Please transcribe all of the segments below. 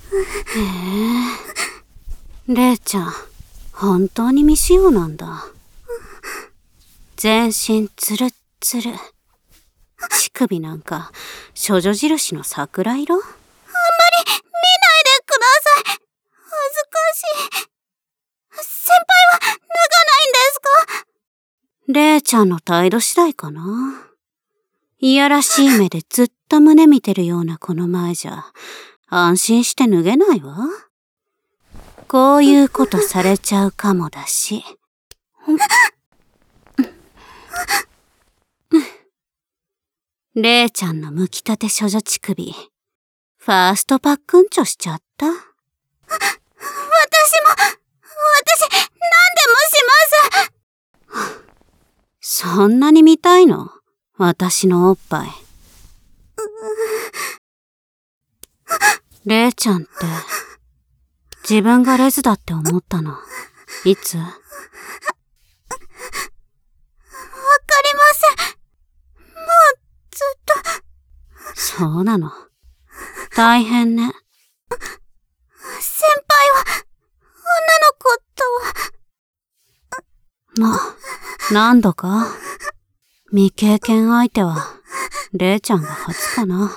レイちゃん、本当に未使用なんだ。全身ツルッツル。乳首なんか、処女印の桜色？あんまり見ないでください。恥ずかしい。先輩は脱がないんですか？ レイちゃんの態度次第かな。いやらしい目でずっと胸見てるようなこの前じゃ、安心して脱げないわ。こういうことされちゃうかもだし。レイちゃんの剥きたて処女乳首、ファーストパックンチョしちゃった。 私何でもします。 そんなに見たいの？私のおっぱい。レイちゃんって、自分がレズだって思ったの、いつ？ わかりません。もうずっと。 そうなの。大変ね。 先輩は、女の子とは。 ま、何度か。未経験相手は、レイちゃんが初かな。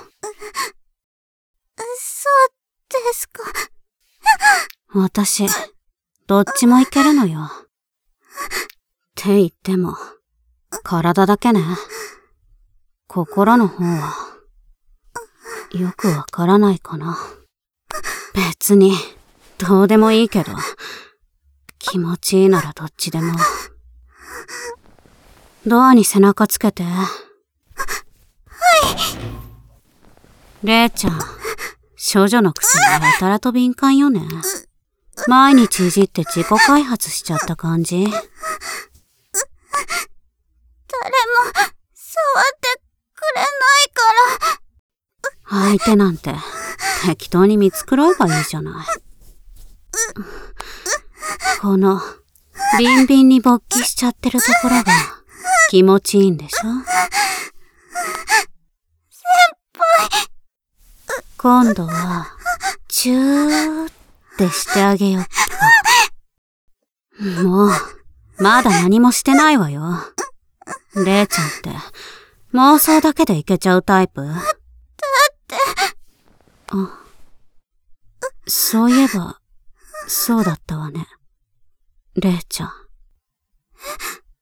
そうですか。 私、どっちもいけるのよ。って言っても、体だけね。心の方は、よくわからないかな。別に、どうでもいいけど、気持ちいいならどっちでも。ドアに背中つけて。はい。レイちゃん、処女のくせにやたらと敏感よね。毎日いじって自己開発しちゃった感じ。 誰も、触ってくれないから。 相手なんて、適当に見繕えばいいじゃない。この、ビンビンに勃起しちゃってるところが、気持ちいいんでしょ？ 先輩。 今度は、チューってしてあげよっか。もう、まだ何もしてないわよ。レイちゃんって、妄想だけでいけちゃうタイプ？ だって。 あ、そういえば、そうだったわね。レイちゃん。